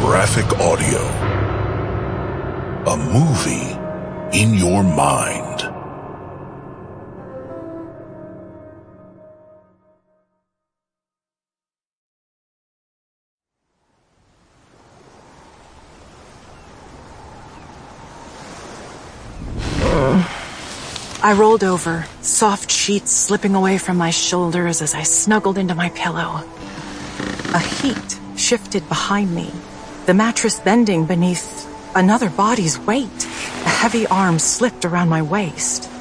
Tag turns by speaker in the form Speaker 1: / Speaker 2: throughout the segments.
Speaker 1: Graphic audio. A movie in your mind.
Speaker 2: I rolled over, soft sheets slipping away from my shoulders as I snuggled into my pillow. A heat shifted behind me, the mattress bending beneath another body's weight. A heavy arm slipped around my waist.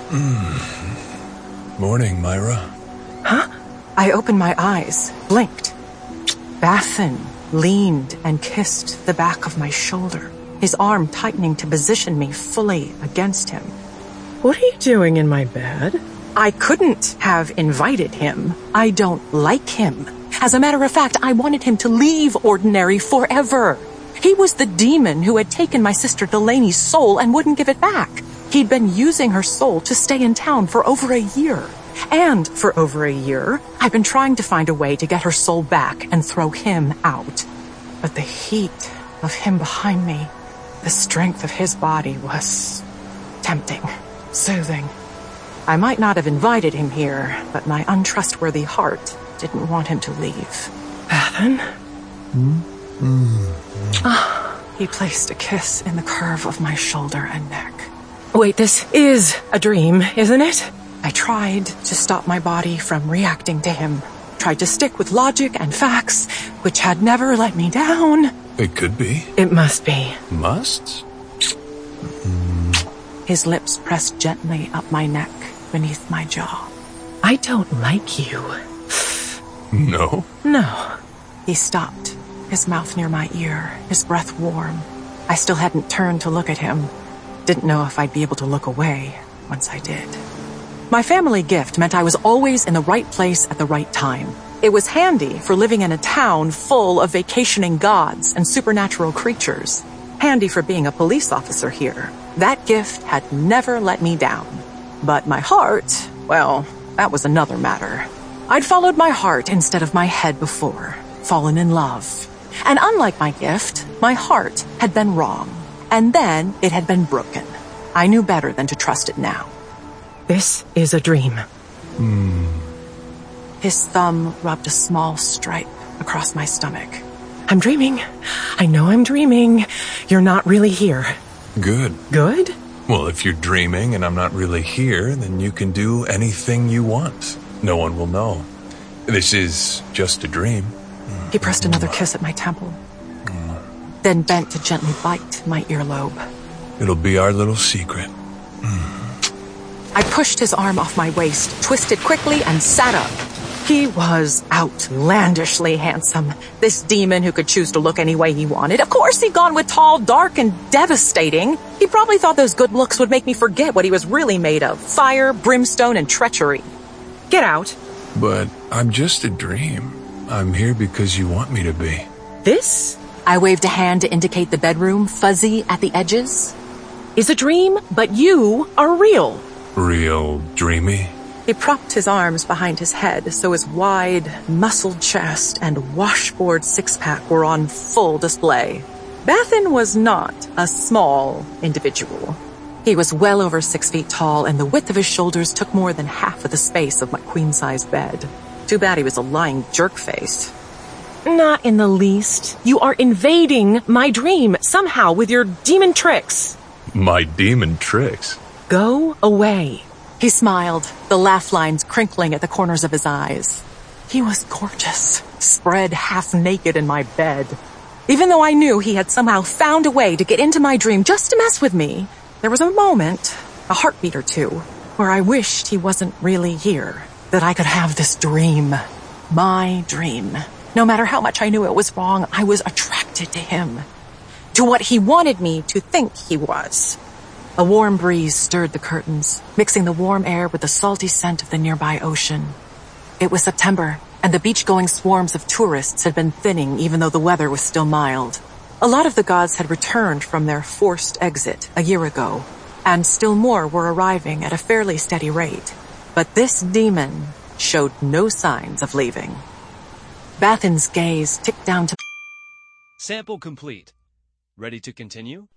Speaker 3: Morning, Myra.
Speaker 2: Huh? I opened my eyes, blinked. Bathan leaned and kissed the back of my shoulder, his arm tightening to position me fully against him.
Speaker 4: What are you doing in my bed?
Speaker 2: I couldn't have invited him. I don't like him. As a matter of fact, I wanted him to leave Ordinary forever. He was the demon who had taken my sister Delaney's soul and wouldn't give it back. He'd been using her soul to stay in town for over a year. And for over a year, I've been trying to find a way to get her soul back and throw him out. But the heat of him behind me, the strength of his body was tempting. Soothing. I might not have invited him here, but my untrustworthy heart didn't want him to leave.
Speaker 4: Bathan?
Speaker 2: He placed a kiss in the curve of my shoulder and neck.
Speaker 4: Wait, this is a dream, isn't it?
Speaker 2: I tried to stop my body from reacting to him. Tried to stick with logic and facts, which had never let me down.
Speaker 3: It could be.
Speaker 4: It must be.
Speaker 3: Must?
Speaker 2: His lips pressed gently up my neck beneath my jaw.
Speaker 4: I don't like you.
Speaker 3: No?
Speaker 2: No. He stopped, his mouth near my ear, his breath warm. I still hadn't turned to look at him. Didn't know if I'd be able to look away once I did. My family gift meant I was always in the right place at the right time. It was handy for living in a town full of vacationing gods and supernatural creatures. Handy for being a police officer here. That gift had never let me down. But my heart, well, that was another matter. I'd followed my heart instead of my head before, fallen in love. And unlike my gift, my heart had been wrong. And then it had been broken. I knew better than to trust it now.
Speaker 4: This is a dream.
Speaker 2: His thumb rubbed a small stripe across my stomach.
Speaker 4: I'm dreaming. I know I'm dreaming. You're not really here.
Speaker 3: Good.
Speaker 4: Good?
Speaker 3: Well, if you're dreaming and I'm not really here, then you can do anything you want. No one will know. This is just a dream.
Speaker 2: He pressed another kiss at my temple, then bent to gently bite my earlobe.
Speaker 3: It'll be our little secret.
Speaker 2: I pushed his arm off my waist, twisted quickly, and sat up. He was outlandishly handsome. This demon who could choose to look any way he wanted. Of course he'd gone with tall, dark, and devastating. He probably thought those good looks would make me forget what he was really made of. Fire, brimstone, and treachery. Get out.
Speaker 3: But I'm just a dream. I'm here because you want me to be.
Speaker 2: This? I waved a hand to indicate the bedroom, fuzzy at the edges.
Speaker 4: Is a dream, but you are real.
Speaker 3: Real dreamy?
Speaker 2: He propped his arms behind his head so his wide, muscled chest and washboard six-pack were on full display. Bathan was not a small individual. He was well over 6 feet tall, and the width of his shoulders took more than half of the space of my queen-size bed. Too bad he was a lying jerk-face.
Speaker 4: Not in the least. You are invading my dream somehow with your demon tricks.
Speaker 3: My demon tricks?
Speaker 4: Go away.
Speaker 2: He smiled, the laugh lines crinkling at the corners of his eyes. He was gorgeous, spread half naked in my bed. Even though I knew he had somehow found a way to get into my dream just to mess with me, there was a moment, a heartbeat or two, where I wished he wasn't really here, that I could have this dream. My dream. No matter how much I knew it was wrong, I was attracted to him. To what he wanted me to think he was. A warm breeze stirred the curtains, mixing the warm air with the salty scent of the nearby ocean. It was September, and the beach-going swarms of tourists had been thinning even though the weather was still mild. A lot of the gods had returned from their forced exit a year ago, and still more were arriving at a fairly steady rate. But this demon showed no signs of leaving. Bathan's gaze ticked down to
Speaker 5: Sample complete. Ready to continue?